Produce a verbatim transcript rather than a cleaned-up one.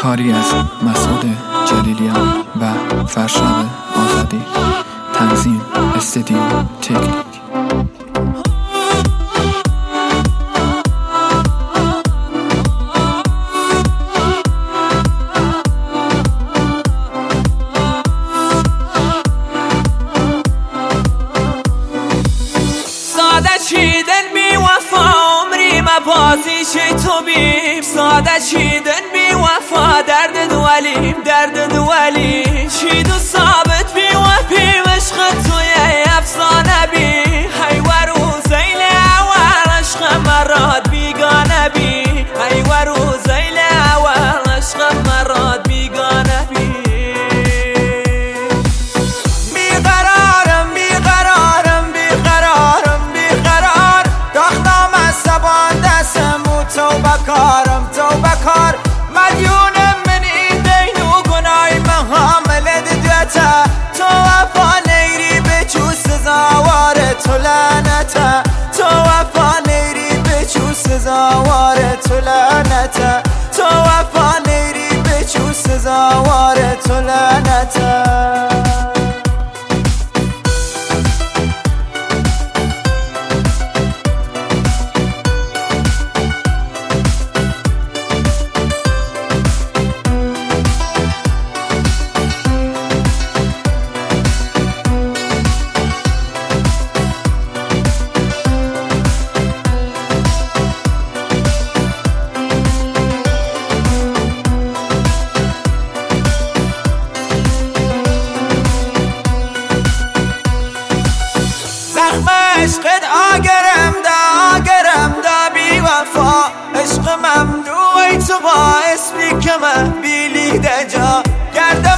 کاری از مسعود جلیلیان و فرشاد آزادی. تنظیم استدیو تکنیک. ساده چیدن بی وفا عمری مبازی چی تو بیم. ساده چیدن بی وفا درد دوالیم درد دوالیم. چید و ثابت بی وفی عشق توی افسانه بی. هی ورو زیل اول عشق مراد بیگانه بی. هی ورو زیل اول عشق مراد بیگانه بی. تو بکارم تو بکار مدیونم منی دین و گنای محامل دیتا. تو وفا نیری به چو سزاوار تو لعنتا. تو وفا نیری به چو سزاوار تو لعنتا. تو وفا نیری به چو سزاوار تو لعنتا. عشقت آگرم دا آگرم دا بی وفا. عشق ممنوعی تو باعث بی که من بیلی دجا گرد